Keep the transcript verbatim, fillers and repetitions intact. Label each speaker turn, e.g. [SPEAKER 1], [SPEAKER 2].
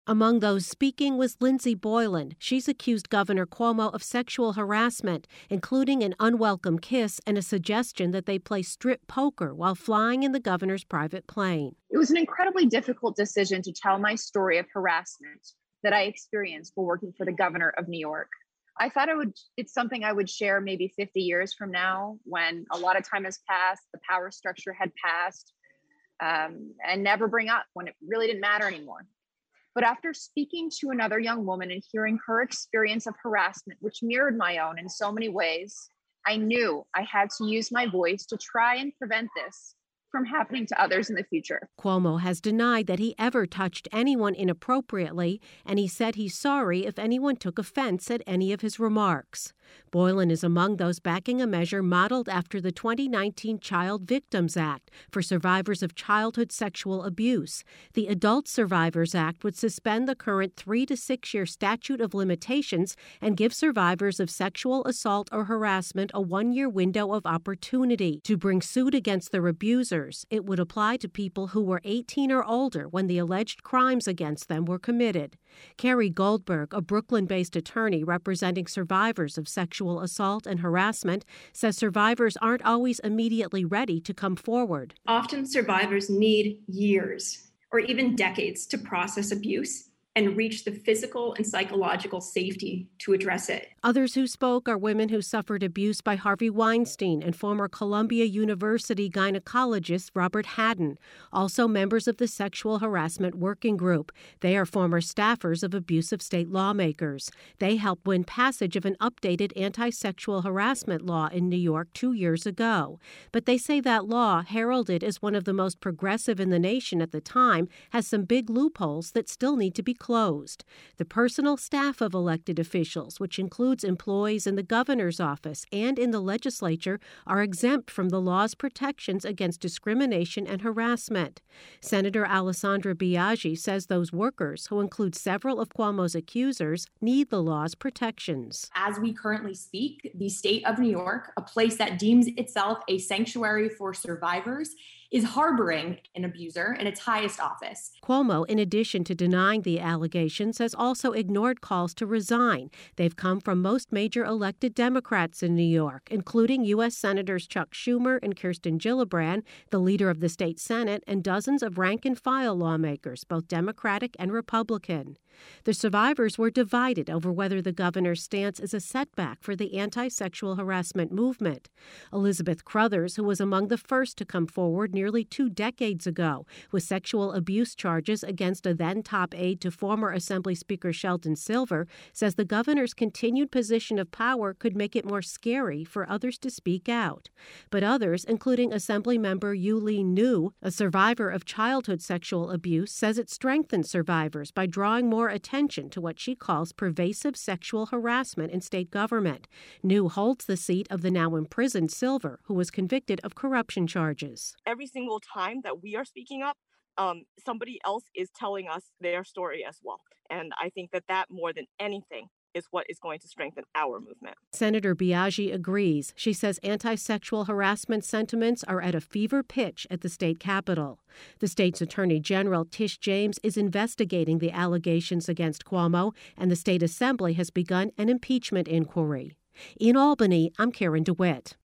[SPEAKER 1] Among those speaking was Lindsey Boylan. She's accused Governor Cuomo of sexual harassment, including an unwelcome kiss and a suggestion that they play strip poker while flying in the governor's private plane.
[SPEAKER 2] It was an incredibly difficult decision to tell my story of harassment that I experienced while working for the governor of New York. I thought it would, it's something I would share maybe fifty years from now when a lot of time has passed, the power structure had passed, um, and never bring up when it really didn't matter anymore. But after speaking to another young woman and hearing her experience of harassment, which mirrored my own in so many ways, I knew I had to use my voice to try and prevent this from happening to others in the future.
[SPEAKER 1] Cuomo has denied that he ever touched anyone inappropriately, and he said he's sorry if anyone took offense at any of his remarks. Boylan is among those backing a measure modeled after the twenty nineteen Child Victims Act for survivors of childhood sexual abuse. The Adult Survivors Act would suspend the current three to six year statute of limitations and give survivors of sexual assault or harassment a one-year window of opportunity to bring suit against their abusers. It would apply to people who were eighteen or older when the alleged crimes against them were committed. Carrie Goldberg, a Brooklyn-based attorney representing survivors of sexual assault and harassment, says survivors aren't always immediately ready to come forward.
[SPEAKER 3] Often survivors need years or even decades to process abuse and reach the physical and psychological safety to address it.
[SPEAKER 1] Others who spoke are women who suffered abuse by Harvey Weinstein and former Columbia University gynecologist Robert Haddon, also members of the Sexual Harassment Working Group. They are former staffers of abusive state lawmakers. They helped win passage of an updated anti-sexual harassment law in New York two years ago. But they say that law, heralded as one of the most progressive in the nation at the time, has some big loopholes that still need to be closed. The personal staff of elected officials, which includes employees in the governor's office and in the legislature, are exempt from the law's protections against discrimination and harassment. Senator Alessandra Biaggi says those workers, who include several of Cuomo's accusers, need the law's protections.
[SPEAKER 3] As we currently speak, the state of New York, a place that deems itself a sanctuary for survivors, is harboring an abuser in its highest office.
[SPEAKER 1] Cuomo, in addition to denying the allegations, has also ignored calls to resign. They've come from most major elected Democrats in New York, including U S. Senators Chuck Schumer and Kirsten Gillibrand, the leader of the state Senate, and dozens of rank-and-file lawmakers, both Democratic and Republican. The survivors were divided over whether the governor's stance is a setback for the anti-sexual harassment movement. Elizabeth Crothers, who was among the first to come forward nearly two decades ago with sexual abuse charges against a then-top aide to former Assembly Speaker Sheldon Silver, says the governor's continued position of power could make it more scary for others to speak out. But others, including Assemblymember Yuh-Line Niou, a survivor of childhood sexual abuse, says it strengthens survivors by drawing more attention to what she calls pervasive sexual harassment in state government. Niou holds the seat of the now imprisoned Silver, who was convicted of corruption charges.
[SPEAKER 4] Every single time that we are speaking up, um, somebody else is telling us their story as well. And I think that that, more than anything, is what is going to strengthen our movement.
[SPEAKER 1] Senator Biaggi agrees. She says anti-sexual harassment sentiments are at a fever pitch at the state capitol. The state's Attorney General, Tish James, is investigating the allegations against Cuomo, and the state assembly has begun an impeachment inquiry. In Albany, I'm Karen DeWitt.